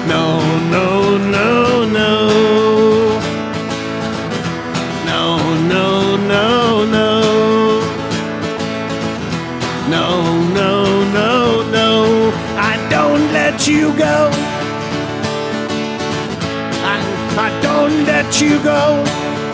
No, no, no, no. No, no, no, no. No, no, no, no. I don't let you go. I don't let you go.